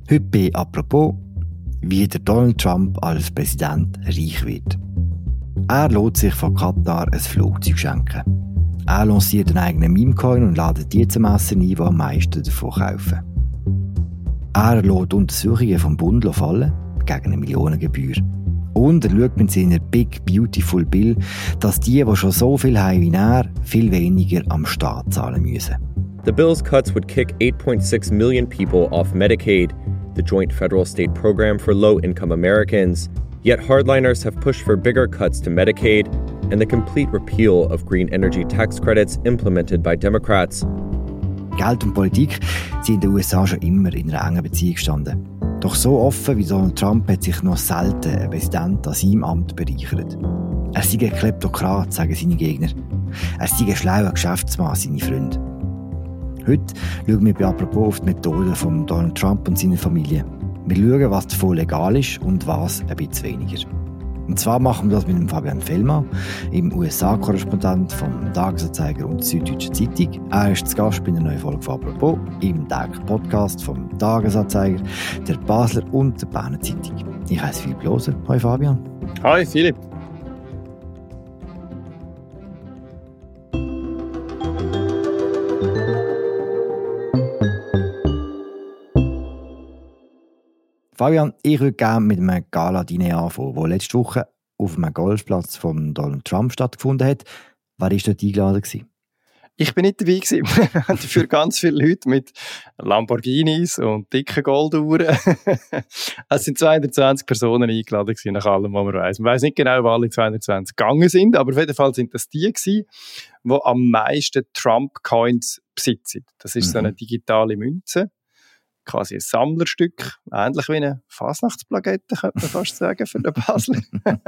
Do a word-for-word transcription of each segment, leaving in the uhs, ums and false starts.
Heute bei «Apropos», wie der Donald Trump als Präsident reich wird. Er lässt sich von Katar ein Flugzeug schenken. Er lanciert einen eigenen Meme-Coin und ladet die zu messen ein, die am meisten davon kaufen. Er lässt Untersuchungen vom Bund fallen, gegen eine Millionengebühr. Und er schaut mit seiner Big Beautiful Bill, dass die, die schon so viel haben wie er, viel weniger am Staat zahlen müssen. The bill's cuts would kick eight point six million people off Medicaid, the joint federal-state program for low-income Americans. Yet hardliners have pushed for bigger cuts to Medicaid and the complete repeal of green energy tax credits implemented by Democrats. Geld und Politik sind in den U S A schon immer in einer engen Beziehung gestanden. Doch so offen wie Donald Trump hat sich noch selten ein Präsident an seinem Amt bereichert. Er sei ein Kleptokrat, sagen seine Gegner. Er sei ein schlauer Geschäftsmann, seine Freunde. Heute schauen wir bei «Apropos» auf die Methoden von Donald Trump und seiner Familie. Wir schauen, was davon legal ist und was ein bisschen weniger. Und zwar machen wir das mit dem Fabian Fellmann, im U S A-Korrespondent vom Tagesanzeiger und der Süddeutschen Zeitung. Er ist zu Gast bei einer neuen Folge von «Apropos» im täglichen Podcast vom Tagesanzeiger, der Basler und der Berner Zeitung. Ich heiße Philipp Loser. Hallo Fabian. Hi Philipp. Fabian, ich würde gerne mit einem Gala-Diner anfangen, das letzte Woche auf einem Golfplatz von Donald Trump stattgefunden hat. Wer war dort eingeladen? Ich bin nicht dabei gewesen. Dafür ganz viele Leute mit Lamborghinis und dicken Golduhren. Es sind zweihundertzwanzig Personen eingeladen gewesen, nach allem, was man weiss. Man weiss nicht genau, wo alle zweihundertzwanzig gegangen sind, aber auf jeden Fall sind das die gewesen, die am meisten Trump-Coins besitzen. Das ist mhm. so eine digitale Münze. Quasi ein Sammlerstück, ähnlich wie eine Fasnachtsplakette, könnte man fast sagen, für den Basler.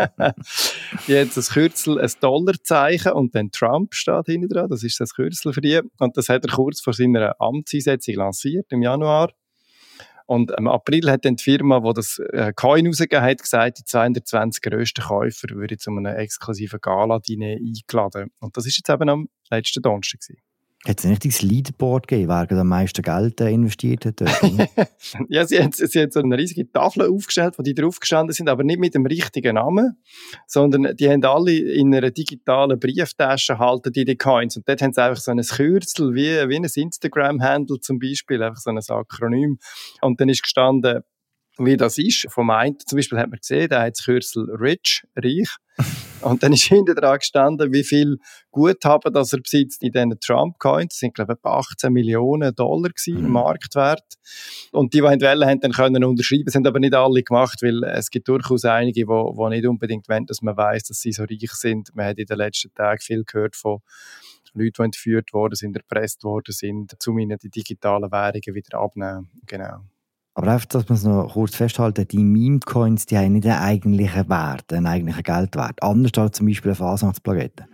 Die hat das Kürzel, ein Dollarzeichen und dann Trump steht hinten dran, das ist das Kürzel für die. Und das hat er kurz vor seiner Amtseinsetzung lanciert, im Januar. Und im April hat dann die Firma, die das Coin rausgegeben hat, gesagt, die zweihundertzwanzig grössten Käufer würden zu einem exklusiven Gala-Diner eingeladen. Und das war jetzt eben am letzten Donnerstag gewesen. Hat es ein richtiges Leaderboard gegeben, wer am meisten Geld investiert hat? Ja, sie hat, sie hat so eine riesige Tafel aufgestellt, wo die drauf gestanden sind, aber nicht mit dem richtigen Namen, sondern die haben alle in einer digitalen Brieftasche halten die, die Coins. Und dort haben sie einfach so ein Kürzel, wie, wie ein Instagram-Handle zum Beispiel, einfach so ein Akronym. Und dann ist gestanden, wie das ist. Vom einen zum Beispiel hat man gesehen, der hat das Kürzel Rich, reich. Und dann ist hinten dran gestanden, wie viel Guthaben das er besitzt in diesen Trump-Coins. Das sind, glaube ich, etwa achtzehn Millionen Dollar gewesen, im Marktwert. Und die, die wollen, haben dann können unterschreiben. Das haben aber nicht alle gemacht, weil es gibt durchaus einige, die, die nicht unbedingt wollen, dass man weiss, dass sie so reich sind. Man hat in den letzten Tagen viel gehört von Leuten, die entführt worden sind, erpresst worden sind, um ihnen die digitalen Währungen wieder abnehmen. Genau. Aber einfach, dass man es noch kurz festhalten, die Meme-Coins, die haben nicht einen eigentlichen Wert, einen eigentlichen Geldwert. Anders als zum Beispiel eine Fasnachtsplakette.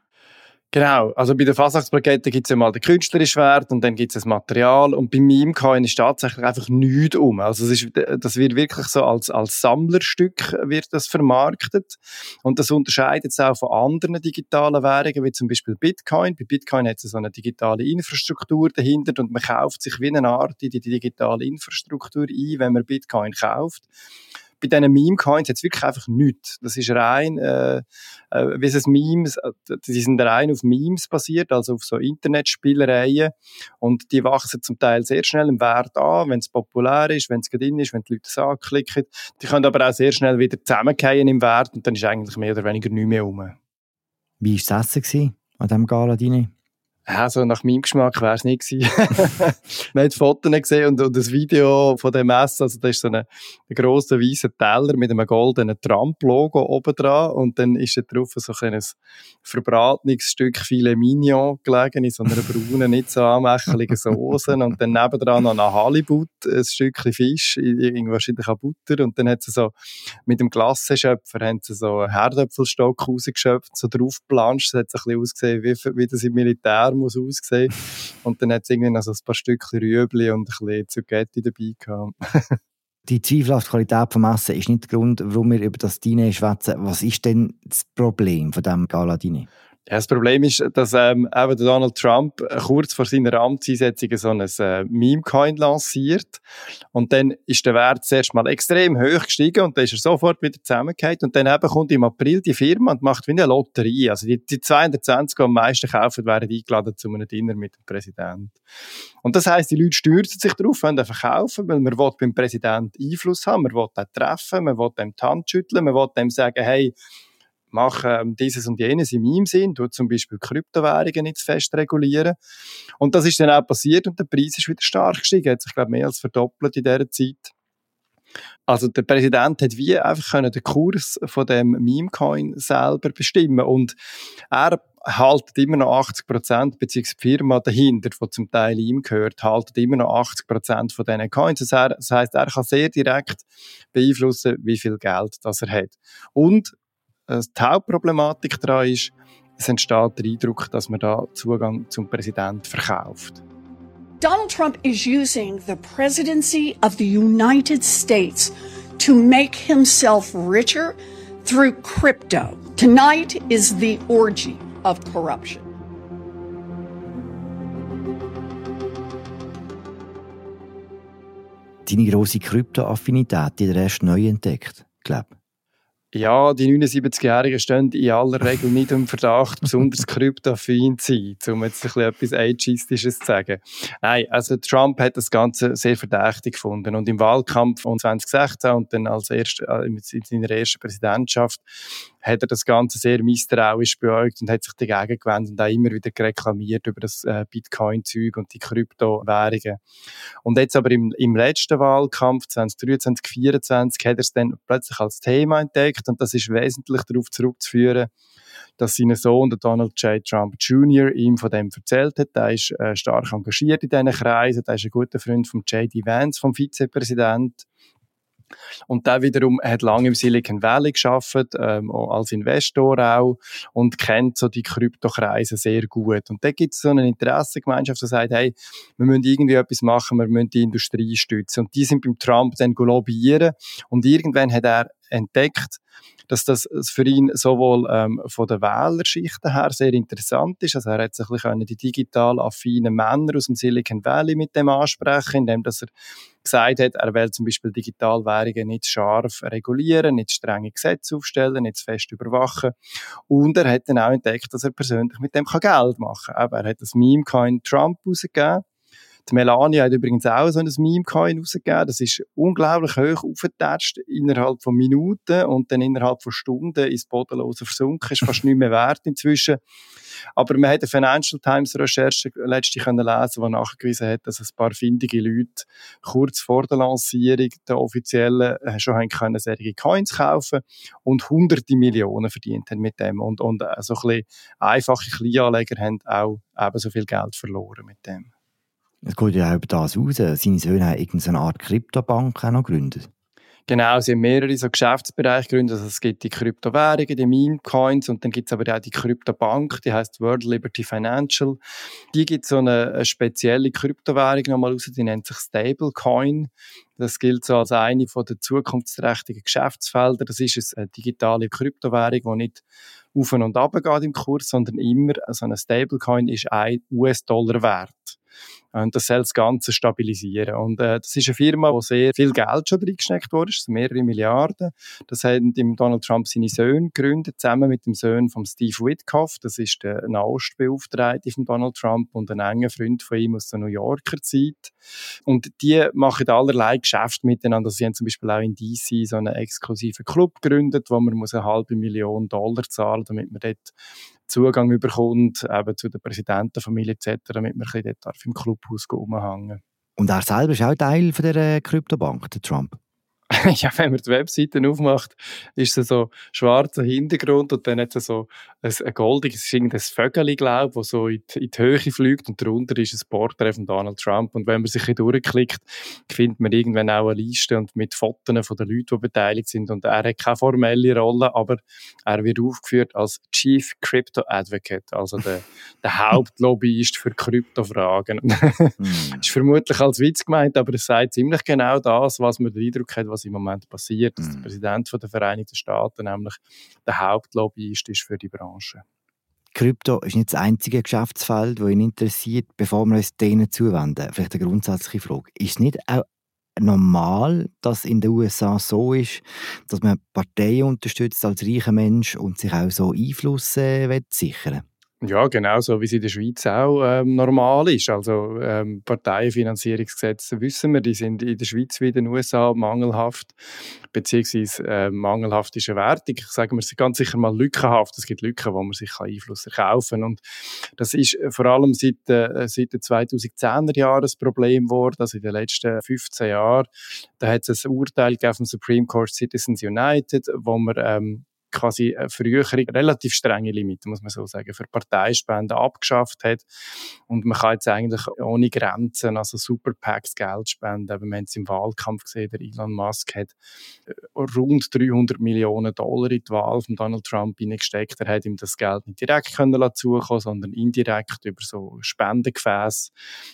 Genau, also bei der Fasnachtsplakette gibt es ja mal den künstlerischen Wert und dann gibt es das Material und bei Meme-Coin ist tatsächlich einfach nichts um. Also es ist, das wird wirklich so als, als Sammlerstück wird das vermarktet und das unterscheidet es auch von anderen digitalen Währungen, wie zum Beispiel Bitcoin. Bei Bitcoin hat es so eine digitale Infrastruktur dahinter und man kauft sich wie eine Art in die digitale Infrastruktur ein, wenn man Bitcoin kauft. Bei diesen Meme-Coins hat es wirklich einfach nichts. Das ist rein, äh, äh, wie es Memes, die sind rein auf Memes basiert, also auf so Internetspielereien. Und die wachsen zum Teil sehr schnell im Wert an, wenn es populär ist, wenn es drin ist, wenn die Leute es anklicken. Die können aber auch sehr schnell wieder zusammenfallen im Wert und dann ist eigentlich mehr oder weniger nichts mehr rum. Wie war das Essen an diesem Gala-Diner? Ja, so nach meinem Geschmack wäre es nicht gewesen. Man hat Fotos gesehen und, und das Video von dem Essen, also da ist so ein, ein grosser weißer Teller mit einem goldenen Trump-Logo oben dran und dann ist da drauf so ein verbratenes Stück Filet Mignon gelegen in so einer braunen, nicht so anmächeligen Soße und dann nebendran noch ein Halibut, ein Stückchen Fisch, irgendwie wahrscheinlich auch Butter und dann hat sie so mit dem Glassenschöpfer haben sie so einen Herdöpfelstock rausgeschöpft, so draufgeplanscht, das hat so ein bisschen ausgesehen, wie, wie das im Militär muss aussehen. Und dann hat es irgendwie noch so ein paar Stückchen Rüebli und ein bisschen Zucchetti dabei gehabt. Die zweifelhafte Qualität des Essens ist nicht der Grund, warum wir über das Diner schwätzen. Was ist denn das Problem von diesem Gala-Diner? Ja, das Problem ist, dass ähm, eben Donald Trump kurz vor seiner Amtseinsetzung so ein äh, Meme-Coin lanciert und dann ist der Wert zuerst mal extrem hoch gestiegen und dann ist er sofort wieder zusammengefallen und dann eben kommt im April die Firma und macht wie eine Lotterie. Also die, die zweihundertzwanzig, die am meisten kaufen, werden eingeladen zu einem Dinner mit dem Präsidenten. Und das heisst, die Leute stürzen sich darauf, wollen verkaufen, weil man will beim Präsidenten Einfluss haben, man will ihn treffen, man will ihm die Hand schütteln, man will ihm sagen, hey, mach ähm, dieses und jenes in meinem Sinn, du zum Beispiel Kryptowährungen nicht zu fest regulieren. Und das ist dann auch passiert und der Preis ist wieder stark gestiegen, hat sich, glaube ich, mehr als verdoppelt in dieser Zeit. Also der Präsident hat wie einfach können den Kurs von dem Meme-Coin selber bestimmen und er haltet immer noch achtzig Prozent, beziehungsweise die Firma dahinter, die zum Teil ihm gehört, haltet immer noch achtzig Prozent von diesen Coins. Das heisst, er kann sehr direkt beeinflussen, wie viel Geld das er hat. Und die Hauptproblematik daran ist, es entsteht der Eindruck, dass man da Zugang zum Präsidenten verkauft. Donald Trump is using the presidency of the United States to make himself richer through crypto. Tonight is the orgy of corruption. Deine grosse Kryptoaffinität, die du erst neu entdeckt, glaube ich. Ja, die neunundsiebzigjährigen stehen in aller Regel nicht im Verdacht, besonders kryptoaffin zu sein, um jetzt ein bisschen etwas Ageistisches zu sagen. Nein, also Trump hat das Ganze sehr verdächtig gefunden und im Wahlkampf von zwanzig sechzehn und dann als erst, in seiner ersten Präsidentschaft hat er das Ganze sehr misstrauisch beäugt und hat sich dagegen gewendet und auch immer wieder reklamiert über das äh, Bitcoin-Zeug und die Kryptowährungen. Und jetzt aber im, im letzten Wahlkampf zwanzig dreiundzwanzig vierundzwanzig hat er es dann plötzlich als Thema entdeckt und das ist wesentlich darauf zurückzuführen, dass sein Sohn, der Donald J. Trump Junior, ihm von dem erzählt hat. Er ist äh, stark engagiert in diesen Kreisen. Er ist ein guter Freund von J D Vance, vom Vizepräsidenten. Und der wiederum hat lange im Silicon Valley gearbeitet, ähm, als Investor auch, und kennt so die Kryptokreise sehr gut. Und da gibt es so eine Interessengemeinschaft, die sagt, hey, wir müssen irgendwie etwas machen, wir müssen die Industrie stützen. Und die sind beim Trump dann lobbyieren. Und irgendwann hat er entdeckt, dass das für ihn sowohl ähm, von der Wählerschichten her sehr interessant ist. Also er hat sich ein bisschen die digital affinen Männer aus dem Silicon Valley mit dem ansprechen, indem dass er gesagt hat, er will zum Beispiel Digitalwährungen nicht scharf regulieren, nicht strenge Gesetze aufstellen, nicht fest überwachen. Und er hat dann auch entdeckt, dass er persönlich mit dem Geld machen kann. Er hat das Meme-Coin Trump rausgegeben. Die Melania hat übrigens auch so ein Meme-Coin rausgegeben. Das ist unglaublich hoch aufgetatscht innerhalb von Minuten und dann innerhalb von Stunden ins Bodenlose versunken. Ist fast nicht mehr wert inzwischen. Aber man hat eine Financial Times Recherche letztlich können lesen, die nachgewiesen hat, dass ein paar findige Leute kurz vor der Lancierung der offiziellen schon haben können solche Coins kaufen und hunderte Millionen verdient haben mit dem. Und, und so ein bisschen einfache Kleinanleger haben auch ebenso viel Geld verloren mit dem. Es geht ja auch über das raus. Seine Söhne haben irgendeine Art Kryptobank auch noch gegründet. Genau, sie haben mehrere so Geschäftsbereiche gegründet. Also es gibt die Kryptowährungen, die Meme-Coins und dann gibt es aber auch die Kryptobank, die heißt World Liberty Financial. Die gibt so eine, eine spezielle Kryptowährung nochmal raus, die nennt sich Stablecoin. Das gilt so als eine von der zukunftsträchtigen Geschäftsfelder. Das ist eine digitale Kryptowährung, die nicht auf und ab geht im Kurs, sondern immer, so eine Stablecoin ist ein U S-Dollar wert. Und das soll das Ganze stabilisieren. Und äh, das ist eine Firma, wo sehr viel Geld schon reingesteckt wurde, mehrere Milliarden. Das haben Donald Trump seine Söhne gegründet, zusammen mit dem Sohn von Steve Witkoff. Das ist der Nahostbeauftragte von Donald Trump und ein enger Freund von ihm aus der New Yorker Zeit. Und die machen allerlei Geschäfte miteinander. Sie haben zum Beispiel auch in D C so einen exklusiven Club gegründet, wo man muss eine halbe Million Dollar zahlen, damit man dort Zugang bekommt, eben zu der Präsidentenfamilie et cetera, damit man ein bisschen dort im Clubhaus rumhängen. Und er selber ist auch Teil von der Kryptobank, der Trump? Ja, wenn man die Webseite aufmacht, ist es so schwarzer Hintergrund und dann hat es so ein, ein goldiges, es ist irgendein Vögel, glaube ich, das so in die, in die Höhe fliegt und darunter ist ein Porträt von Donald Trump. Und wenn man sich hier durchklickt, findet man irgendwann auch eine Liste und mit Fotos von den Leuten, die beteiligt sind. Und er hat keine formelle Rolle, aber er wird aufgeführt als Chief Crypto Advocate, also der, der Hauptlobbyist für Kryptofragen. mm. Ist vermutlich als Witz gemeint, aber es sagt ziemlich genau das, was man den Eindruck hat, was im Moment passiert, dass mm. der Präsident der Vereinigten Staaten nämlich der Hauptlobbyist ist für die Branche. Krypto ist nicht das einzige Geschäftsfeld, das ihn interessiert. Bevor wir uns denen zuwenden, vielleicht eine grundsätzliche Frage. Ist es nicht auch normal, dass in den U S A so ist, dass man Parteien unterstützt als reicher Mensch und sich auch so Einfluss äh, sichern will? Ja, genau so wie es in der Schweiz auch ähm, normal ist. Also ähm, Parteienfinanzierungsgesetze wissen wir, die sind in der Schweiz wie in den U S A mangelhaft, beziehungsweise äh, mangelhaft ist eine Wertung. Ich sage mir, sie sind ganz sicher mal lückenhaft. Es gibt Lücken, wo man sich Einfluss erkaufen kann. Und das ist vor allem seit, äh, seit den zweitausendzehner Jahren ein Problem geworden. Also in den letzten fünfzehn Jahren. Da hat es ein Urteil gegeben vom Supreme Court Citizens United, wo man ähm, quasi früher relativ strenge Limite, muss man so sagen, für Parteispenden abgeschafft hat. Und man kann jetzt eigentlich ohne Grenzen, also Super PACs Geld spenden. Aber wir haben es im Wahlkampf gesehen, der Elon Musk hat rund dreihundert Millionen Dollar in die Wahl von Donald Trump hineingesteckt. Er hat ihm das Geld nicht direkt können zukommen, sondern indirekt über so Spendengefäße.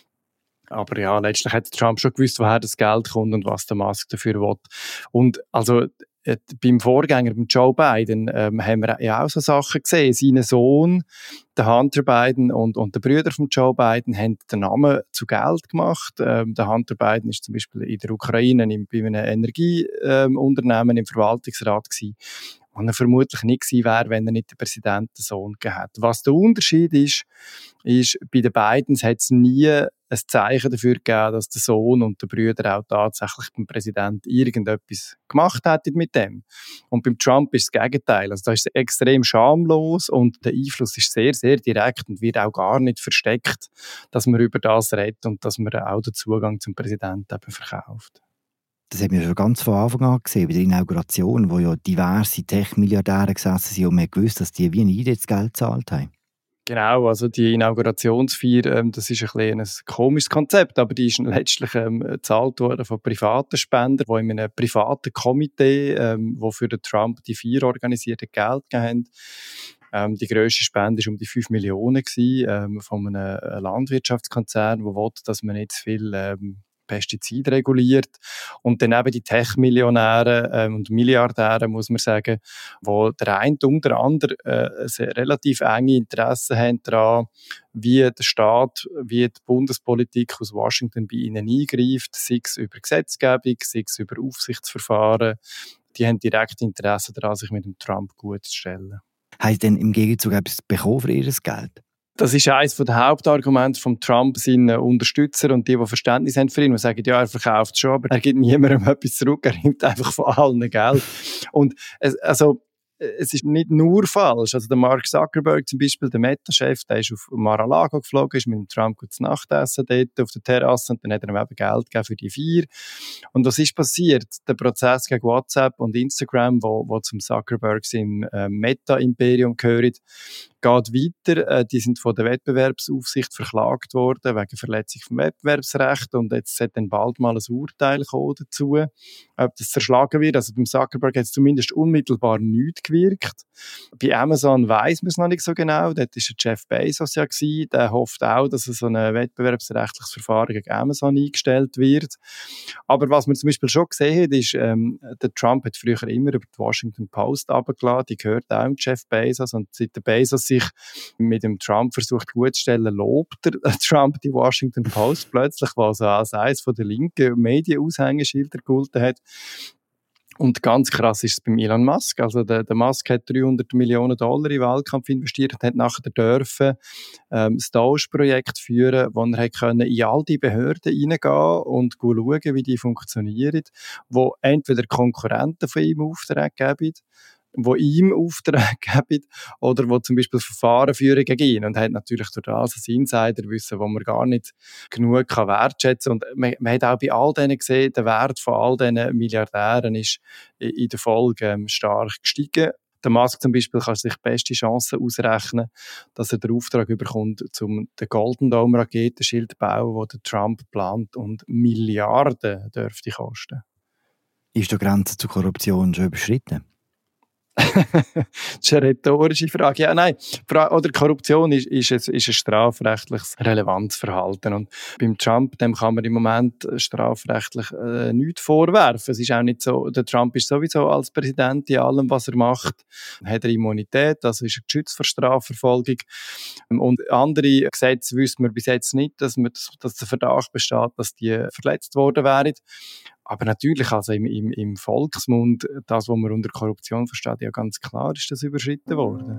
Aber ja, letztlich hat Trump schon gewusst, woher das Geld kommt und was der Musk dafür will. Und also äh, beim Vorgänger, beim Joe Biden, ähm, haben wir ja auch so Sachen gesehen. Sein Sohn, der Hunter Biden und, und der Brüder von Joe Biden haben den Namen zu Geld gemacht. Ähm, der Hunter Biden ist zum Beispiel in der Ukraine in, bei einem Energieunternehmen ähm, im Verwaltungsrat gewesen. Und er vermutlich nicht gewesen wäre, wenn er nicht den Präsidentensohn gehabt hätte. Was der Unterschied ist, ist, bei den Bidens hat es nie ein Zeichen dafür gegeben, dass der Sohn und der Brüder auch tatsächlich beim Präsidenten irgendetwas gemacht hätten mit dem. Und beim Trump ist das Gegenteil. Also da ist es extrem schamlos und der Einfluss ist sehr, sehr direkt und wird auch gar nicht versteckt, dass man über das redet und dass man auch den Zugang zum Präsidenten eben verkauft. Das haben wir schon ganz von Anfang an gesehen, bei der Inauguration, wo ja diverse Tech-Milliardäre gesessen sind und man gewusst, dass die wie nie das Geld gezahlt haben. Genau, also die Inaugurationsfeier, ähm, das ist ein bisschen ein komisches Konzept, aber die ist letztlich ähm, gezahlt worden von privaten Spendern, die in einem privaten Komitee, ähm, wo für den Trump die Feier organisierte Geld gegeben haben. Ähm, die grösste Spende war um die fünf Millionen gewesen, ähm, von einem Landwirtschaftskonzern, der will, dass man nicht zu viel ähm, Pestizide reguliert. Und dann eben die Tech-Millionäre ähm, und Milliardäre, muss man sagen, wo der eine und der andere äh, sehr relativ enge Interessen haben daran, wie der Staat, wie die Bundespolitik aus Washington bei ihnen eingreift, sei es über Gesetzgebung, sei es über Aufsichtsverfahren. Die haben direkt Interesse daran, sich mit dem Trump gut zu stellen. Haben Sie denn im Gegenzug etwas bekommen für ihr Geld? Das ist eines der Hauptargumente von Trump, seinen Unterstützer und die, die Verständnis haben für ihn, die sagen, ja, er verkauft es schon, aber er gibt niemandem etwas zurück, er nimmt einfach von allen Geld. Und es, also, es ist nicht nur falsch. Also der Mark Zuckerberg zum Beispiel, der Meta-Chef, der ist auf Mar-a-Lago geflogen, ist mit dem Trump gut zu Nacht essen dort auf der Terrasse und dann hat er ihm eben Geld gegeben für die Feier. Und was ist passiert? Der Prozess gegen WhatsApp und Instagram, wo, wo zum Zuckerberg im äh, Meta-Imperium gehört, geht weiter. Äh, die sind von der Wettbewerbsaufsicht verklagt worden wegen Verletzung vom Wettbewerbsrecht und jetzt hat dann bald mal ein Urteil kommen dazu, ob das zerschlagen wird. Also beim Zuckerberg hat es zumindest unmittelbar nichts gewirkt. Bei Amazon weiss man es noch nicht so genau. Dort war Jeff Bezos ja gewesen. Der hofft auch, dass so ein wettbewerbsrechtliches Verfahren gegen Amazon eingestellt wird. Aber was man zum Beispiel schon gesehen hat, ist, ähm, der Trump hat früher immer über die Washington Post runtergeladen. Die gehört auch dem Jeff Bezos. Und seit der Bezos sich mit dem Trump versucht gut zu stellen, lobt der Trump die Washington Post plötzlich, was als eines von der linken Medienaushängeschilder gegolten hat. Und ganz krass ist es beim Elon Musk. Also der, der Musk hat dreihundert Millionen Dollar in den Wahlkampf investiert und hat nachher dürfen ähm, das Doge-Projekt führen, wo er hat können in all die Behörden reingehen und schauen, wie die funktionieren, wo entweder Konkurrenten von ihm Auftrag geben, wo ihm Auftrag geben oder wo zum Beispiel Verfahren führen gegen ihn und hat natürlich durch das ein Insiderwissen, wo man gar nicht genug kann wertschätzen kann. Und man, man hat auch bei all denen gesehen, der Wert von all diesen Milliardären ist in der Folge ähm, stark gestiegen. Der Musk zum Beispiel kann sich beste Chancen ausrechnen, dass er den Auftrag bekommt, um den Golden Dome Raketenschild zu bauen, den der Trump plant und Milliarden dürfte kosten. Ist die Grenze zur Korruption schon überschritten? Das ist eine rhetorische Frage. Ja, nein. Oder Korruption ist, ist, ein, ist ein strafrechtliches relevantes Verhalten. Und beim Trump, dem kann man im Moment strafrechtlich äh, nichts vorwerfen. Es ist auch nicht so, der Trump ist sowieso als Präsident in allem, was er macht, hat er Immunität, also ist er geschützt vor Strafverfolgung. Und andere Gesetze wissen wir bis jetzt nicht, dass, man, dass der Verdacht besteht, dass die verletzt worden wären. Aber natürlich, also im, im, im Volksmund, das, was man unter Korruption versteht, ja ganz klar ist das überschritten worden.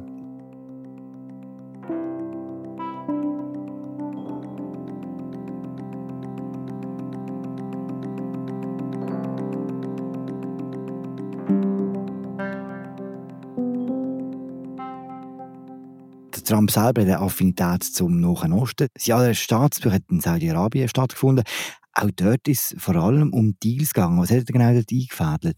Der Trump selber hat eine Affinität zum Nahen Osten. Sein Staatsbesuch hat in Saudi-Arabien stattgefunden. Auch dort ist es vor allem um Deals gegangen. Was hat er genau dort eingefädelt?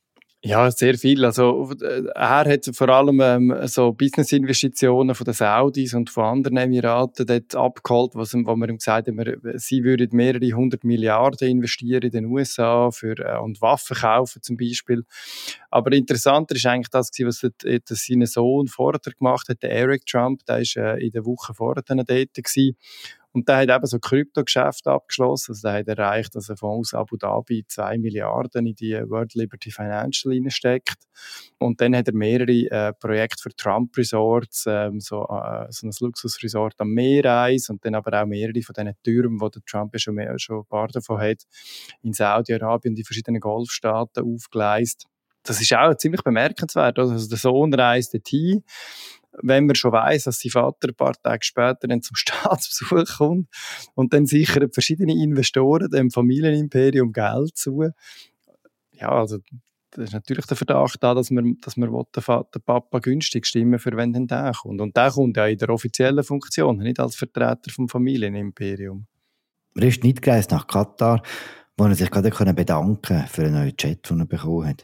Ja, sehr viel. Also, er hat vor allem ähm, so Business-Investitionen von den Saudis und von anderen Emiraten dort abgeholt, wo, wo man ihm gesagt hat, sie würden mehrere hundert Milliarden investieren in den U S A für, äh, und Waffen kaufen zum Beispiel. Aber interessanter ist eigentlich das, was der, der sein Sohn vorher gemacht hat, der Eric Trump, der war äh, in der Woche vorher dort gewesen. Und der hat eben so Kryptogeschäfte abgeschlossen. Also der hat erreicht, dass er von aus Abu Dhabi zwei Milliarden in die World Liberty Financial reinsteckt. Und dann hat er mehrere äh, Projekte für Trump Resorts, ähm, so, äh, so ein Luxusresort am Meer eins und dann aber auch mehrere von diesen Türmen, wo der Trump ja schon, mehr, schon ein paar davon hat, in Saudi-Arabien und die verschiedenen Golfstaaten aufgeleistet. Das ist auch ziemlich bemerkenswert. Also der Sohn reist dorthin, wenn man schon weiss, dass sein Vater ein paar Tage später dann zum Staatsbesuch kommt und dann sichern verschiedene Investoren dem Familienimperium Geld zu. Ja, also das ist natürlich der Verdacht da, dass man, dass man will, den Vater, Papa günstig stimmen für wenn dann der kommt. Und der kommt ja in der offiziellen Funktion, nicht als Vertreter vom Familienimperium. Er ist nicht gereist nach Katar, wo er sich gerade bedanken konnte für einen neuen Jet, den er bekommen hat.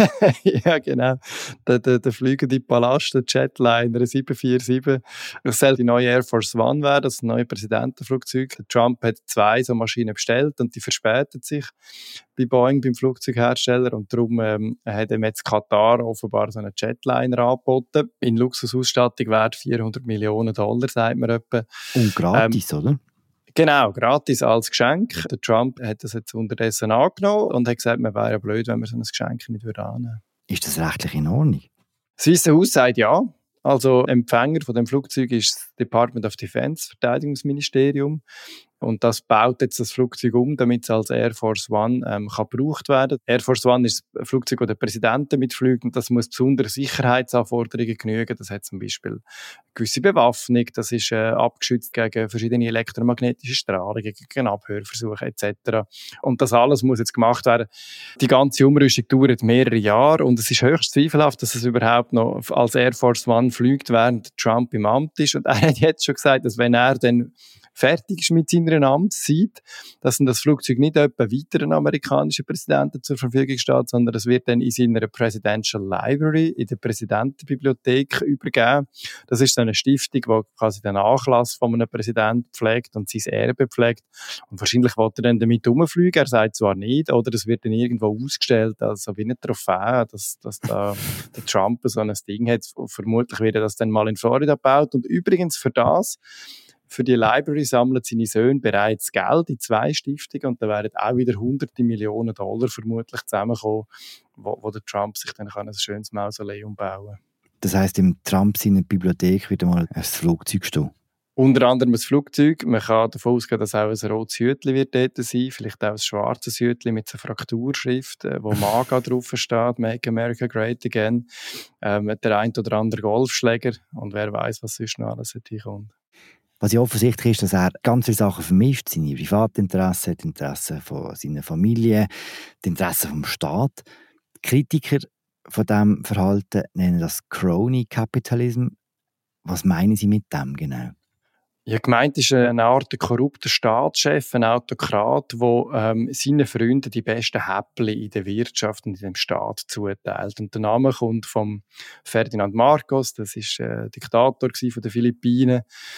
Ja, genau. Der, der, der fliegende Palast, der Jetliner sieben vier sieben. Das soll die neue Air Force One werden, das neue Präsidentenflugzeug. Der Trump hat zwei so Maschinen bestellt und die verspäten sich bei Boeing, beim Flugzeughersteller. Und darum ähm, hat ihm jetzt Katar offenbar so einen Jetliner angeboten. In Luxusausstattung wert vierhundert Millionen Dollar, sagt man etwa. Und gratis, ähm, oder? Genau, gratis als Geschenk. Der Trump hat das jetzt unterdessen angenommen und hat gesagt, man wäre ja blöd, wenn man so ein Geschenk nicht annehmen würde. Ist das rechtlich in Ordnung? Das Weiße Haus sagt ja. Also Empfänger von dem Flugzeug ist das Department of Defense, Verteidigungsministerium. Und das baut jetzt das Flugzeug um, damit es als Air Force One ähm, kann gebraucht werden. Air Force One ist ein Flugzeug, wo der Präsident mitfliegt und das muss besondere Sicherheitsanforderungen genügen. Das hat zum Beispiel eine gewisse Bewaffnung, das ist äh, abgeschützt gegen verschiedene elektromagnetische Strahlungen, gegen Abhörversuche et cetera. Und das alles muss jetzt gemacht werden. Die ganze Umrüstung dauert mehrere Jahre und es ist höchst zweifelhaft, dass es überhaupt noch als Air Force One fliegt, während Trump im Amt ist. Und er hat jetzt schon gesagt, dass wenn er dann fertig ist mit seiner Amtszeit, dass dann das Flugzeug nicht etwa weiteren amerikanischen Präsidenten zur Verfügung steht, sondern es wird dann in seiner Presidential Library, in der Präsidentenbibliothek übergeben. Das ist so eine Stiftung, die quasi den Nachlass von einem Präsidenten pflegt und sein Erbe pflegt. Und wahrscheinlich will er dann damit rumfliegen, er sagt zwar nicht, oder es wird dann irgendwo ausgestellt, also wie eine Trophäe, dass, dass da der Trump so ein Ding hat. Vermutlich wird er das dann mal in Florida gebaut. Und übrigens für das, für die Library sammeln seine Söhne bereits Geld in zwei Stiftungen und da werden auch wieder hunderte Millionen Dollar vermutlich zusammenkommen, wo, wo der Trump sich dann kann ein schönes Mausoleum bauen kann. Das heisst, im Trump seiner Bibliothek wird mal ein Flugzeug stehen? Unter anderem ein Flugzeug. Man kann davon ausgehen, dass auch ein rotes Hütchen wird dort sein, vielleicht auch ein schwarzes Hütchen mit einer Frakturschrift, wo MAGA drauf steht, Make America Great Again, ähm, der ein oder andere Golfschläger und wer weiß, was sonst noch alles hinkommt. Was ja offensichtlich ist, dass er ganz viele Sachen vermischt. Seine Privatinteressen, die Interessen von seiner Familie, die Interessen vom Staat. Die Kritiker von diesem Verhalten nennen das Crony Capitalism. Was meinen Sie mit dem genau? Ja, gemeint ist eine Art korrupter Staatschef, ein Autokrat, der ähm, seinen Freunden die besten Häppchen in der Wirtschaft und in dem Staat zuteilt. Und der Name kommt von Ferdinand Marcos, das war äh, Diktator von den Philippinen.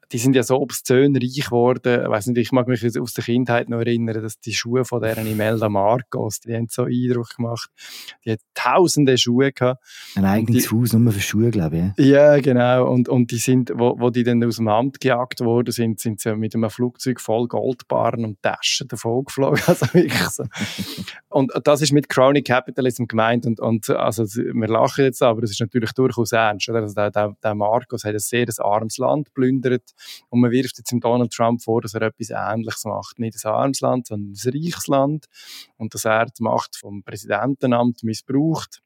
die sind ja so obszön reich geworden. Ich weiss nicht, ich mag mich aus der Kindheit noch erinnern, dass die Schuhe von deren Imelda Marcos, die haben so Eindruck gemacht. Die hat tausende Schuhe gehabt. Ein eigenes Haus nur für Schuhe, glaube ich. Ja, genau. Und, und die sind, wo, wo die dann aus dem Amt gejagt worden sind, sind sie mit einem Flugzeug voll Goldbarren und Taschen davon geflogen. Also wirklich so. Und das ist mit Crony Capitalism gemeint. Und, und also, wir lachen jetzt, aber das ist natürlich durchaus ernst. Oder? Also der, der, der Marcos hat ein sehr armes Land geplündert. Und man wirft jetzt dem Donald Trump vor, dass er etwas Ähnliches macht. Nicht ein armes Land, sondern ein reiches Land. Und dass er die Macht vom Präsidentenamt missbraucht,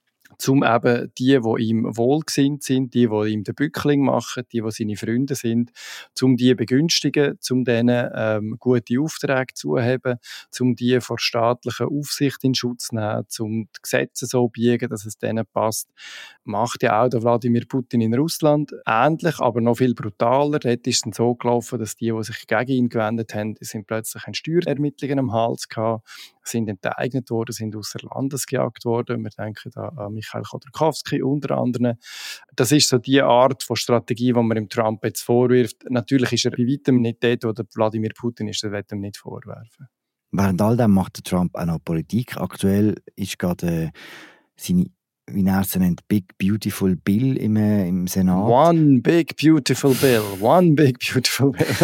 um eben die, die ihm wohlgesinnt sind, die, die ihm den Bückling machen, die, die seine Freunde sind, um die begünstigen, um denen ähm, gute Aufträge zu haben, um die vor staatlicher Aufsicht in Schutz zu nehmen, um die Gesetze so zu biegen, dass es denen passt. Macht ja auch der Wladimir Putin in Russland ähnlich, aber noch viel brutaler. Dort ist es dann so gelaufen, dass die, die sich gegen ihn gewendet haben, sind plötzlich an Steuerermittlungen am Hals gehabt, sind enteignet worden, sind außer Landes gejagt worden. Wir denken da an Michail Chodorkowski unter anderem. Das ist so die Art von Strategie, die man dem Trump jetzt vorwirft. Natürlich ist er bei weitem nicht dort, wo der Wladimir Putin ist, das wird ihm nicht vorwerfen. Während all dem macht der Trump auch noch Politik. Aktuell ist gerade äh, seine, wie er es nennt, Big Beautiful Bill im, äh, im Senat. One Big Beautiful Bill. One Big Beautiful Bill.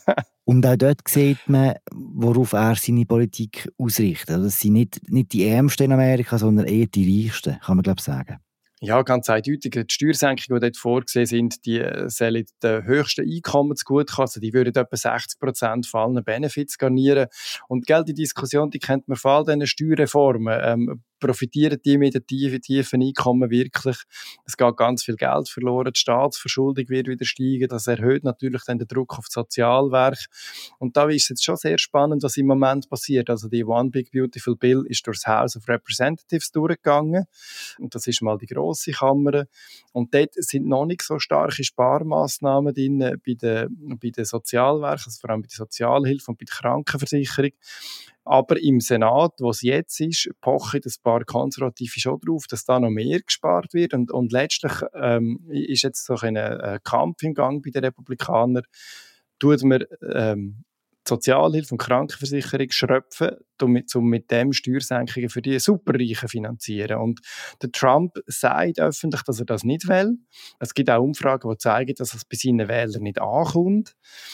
Und auch dort sieht man, worauf er seine Politik ausrichtet. Also das sind nicht, nicht die Ärmsten in Amerika, sondern eher die Reichsten, kann man glaube ich sagen. Ja, ganz eindeutig. Die Steuersenkungen, die dort vorgesehen sind, die sollen den höchsten Einkommen zugutekommen. Also die würden etwa sechzig Prozent von allen Benefits garnieren. Und gell, die Diskussion, die kennt man von all diesen Steuerreformen. Ähm, profitieren die mit den tiefen, tiefen Einkommen wirklich? Es geht ganz viel Geld verloren, die Staatsverschuldung wird wieder steigen. Das erhöht natürlich dann den Druck auf das Sozialwerk. Und da ist es jetzt schon sehr spannend, was im Moment passiert. Also die One Big Beautiful Bill ist durchs House of Representatives durchgegangen. Und das ist mal die grosse Kammer. Und dort sind noch nicht so starke Sparmaßnahmen drin bei den, bei den Sozialwerken, also vor allem bei der Sozialhilfe und bei der Krankenversicherung. Aber im Senat, wo es jetzt ist, pochen ein paar Konservative schon drauf, dass da noch mehr gespart wird. Und, und letztlich ähm, ist jetzt so ein äh, Kampf im Gang bei den Republikanern. Tut man ähm, die Sozialhilfe und Krankenversicherung schröpfen, um, um mit dem Steuersenkungen für die Superreichen zu finanzieren. Und der Trump sagt öffentlich, dass er das nicht will. Es gibt auch Umfragen, die zeigen, dass es bei seinen Wählern nicht ankommt.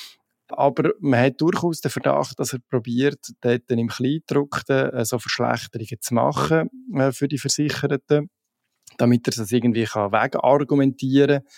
Aber man hat durchaus den Verdacht, dass er probiert, dort im Kleingedruckten so Verschlechterungen zu machen äh, für die Versicherten, damit er das irgendwie kann wegargumentieren kann.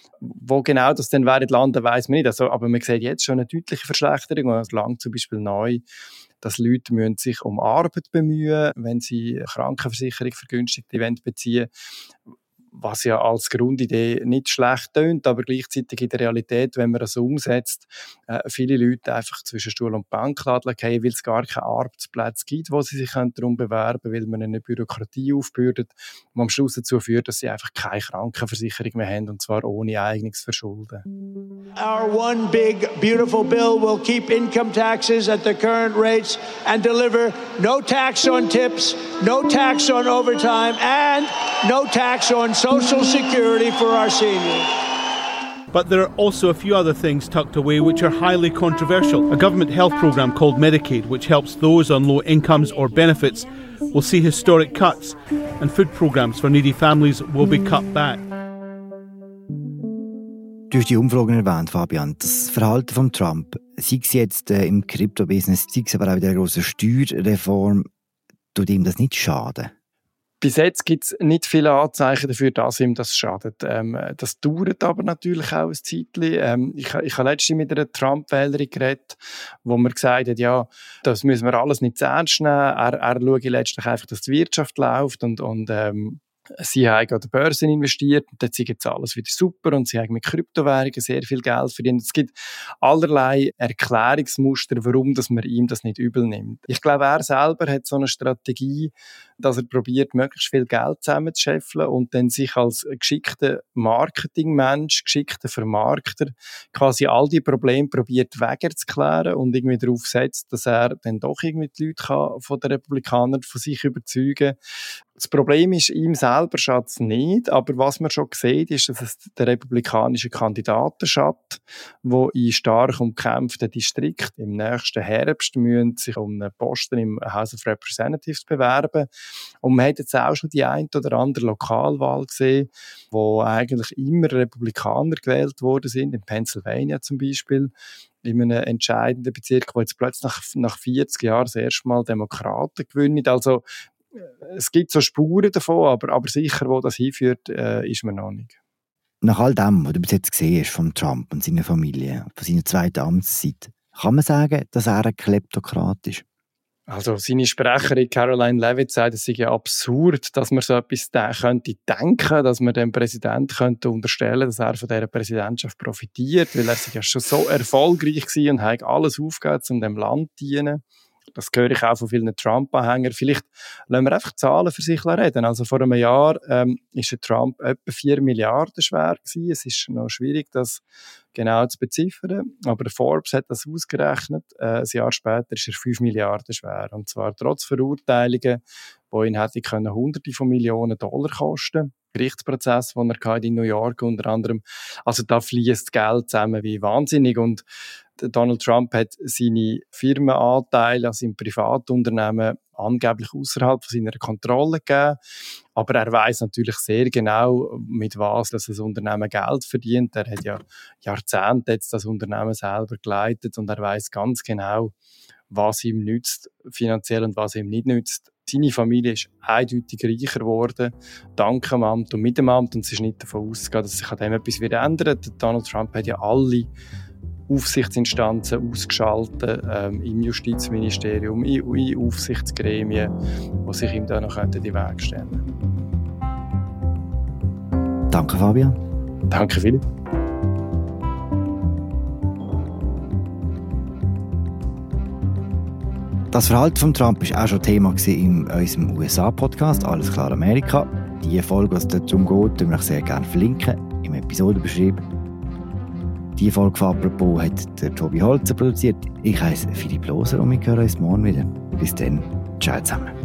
Wo genau das dann während landen, weiss man nicht. Also, aber man sieht jetzt schon eine deutliche Verschlechterung. Es langt zum Beispiel neu, dass Leute müssen sich um Arbeit bemühen, wenn sie eine Krankenversicherung vergünstigt beziehen wollen. Was ja als Grundidee nicht schlecht tönt, aber gleichzeitig in der Realität, wenn man das umsetzt, äh, viele Leute einfach zwischen Stuhl und Bank laden, weil es gar keine Arbeitsplätze gibt, wo sie sich darum bewerben können, weil man eine Bürokratie aufbürdet, die am Schluss dazu führt, dass sie einfach keine Krankenversicherung mehr haben, und zwar ohne eigenes Verschulden. Our one big beautiful bill will keep income taxes at the current rates and deliver no tax on tips, no tax on overtime and no tax on Social Security for our seniors. But there are also a few other things tucked away which are highly controversial. A government health programme called Medicaid, which helps those on low incomes or benefits, will see historic cuts, and food programmes for needy families will be cut back. Du hast die Umfragen erwähnt, Fabian. Das Verhalten von Trump, sei es jetzt äh, im Krypto-Business, sei es aber auch in der grossen Steuerreform, tut ihm das nicht schaden? Bis jetzt gibt es nicht viele Anzeichen dafür, dass ihm das schadet. Ähm, das dauert aber natürlich auch ein Zeitchen. Ähm, ich, ich habe letztens mit einer Trump-Wählerin geredet, wo mir gesagt hat, ja, das müssen wir alles nicht zu ernst nehmen. Er, er schaue letztlich einfach, dass die Wirtschaft läuft und, und ähm, sie haben an der Börse investiert und jetzt ist jetzt alles wieder super und sie haben mit Kryptowährungen sehr viel Geld verdient. Es gibt allerlei Erklärungsmuster, warum dass man ihm das nicht übel nimmt. Ich glaube, er selber hat so eine Strategie, dass er probiert, möglichst viel Geld zusammenzuscheffeln und dann sich als geschickter Marketingmensch, geschickter Vermarkter quasi all die Probleme probiert wegzuklären und irgendwie darauf setzt, dass er dann doch irgendwie die Leute kann von den Republikanern von sich überzeugen kann. Das Problem ist, ihm selber schadet es nicht, aber was man schon sieht, ist, dass es der republikanische Kandidaten schadet, die in stark umkämpften Distrikten im nächsten Herbst müssen sich um einen Posten im House of Representatives bewerben. Und man hat jetzt auch schon die ein oder andere Lokalwahl gesehen, wo eigentlich immer Republikaner gewählt worden sind, in Pennsylvania zum Beispiel, in einem entscheidenden Bezirk, wo jetzt plötzlich nach, nach vierzig Jahren das erste Mal Demokraten gewinnen. Also es gibt so Spuren davon, aber, aber sicher, wo das hinführt, äh, ist man noch nicht. Nach all dem, was du bis jetzt gesehen hast von Trump und seiner Familie, von seiner zweiten Amtszeit, kann man sagen, dass er ein Kleptokrat ist? Also seine Sprecherin Caroline Levitt sagt, es sei ja absurd, dass man so etwas da könnte denken, dass man dem Präsidenten könnte unterstellen, dass er von dieser Präsidentschaft profitiert, weil er sich ja schon so erfolgreich war und hat alles aufgegeben, um dem Land zu dienen. Das höre ich auch von vielen Trump-Anhängern. Vielleicht lassen wir einfach Zahlen für sich reden. Also vor einem Jahr ähm, ist der Trump etwa vier Milliarden schwer gewesen. Es ist noch schwierig, das genau zu beziffern. Aber Forbes hat das ausgerechnet. Äh, ein Jahr später ist er fünf Milliarden schwer. Und zwar trotz Verurteilungen, die ihn hätte können Hunderte von Millionen Dollar kosten. Gerichtsprozess, den er in New York unter anderem. Also da fließt Geld zusammen wie wahnsinnig. Und Donald Trump hat seine Firmenanteile, also im Privatunternehmen, angeblich außerhalb von seiner Kontrolle gegeben. Aber er weiß natürlich sehr genau, mit was das Unternehmen Geld verdient. Er hat ja Jahrzehnte jetzt das Unternehmen selber geleitet und er weiß ganz genau, was ihm nützt finanziell und was ihm nicht nützt. Seine Familie ist eindeutig reicher geworden, dank dem Amt und mit dem Amt. Und es ist nicht davon auszugehen, dass sich an dem etwas wieder ändert. Donald Trump hat ja alle Aufsichtsinstanzen ausgeschaltet, ähm, im Justizministerium, in, in Aufsichtsgremien, die sich ihm da noch in den Weg stellen könnten. Danke, Fabian. Danke, Philipp. Das Verhalten von Trump war auch schon Thema in unserem U S A-Podcast «Alles klar Amerika». Die Folge, was darum geht, würde ich sehr gerne verlinken im Episodenbeschrieb. Die Folge von «Apropos» hat der Tobi Holzer produziert. Ich heiße Philipp Loser und wir hören uns morgen wieder. Bis dann. Ciao zusammen.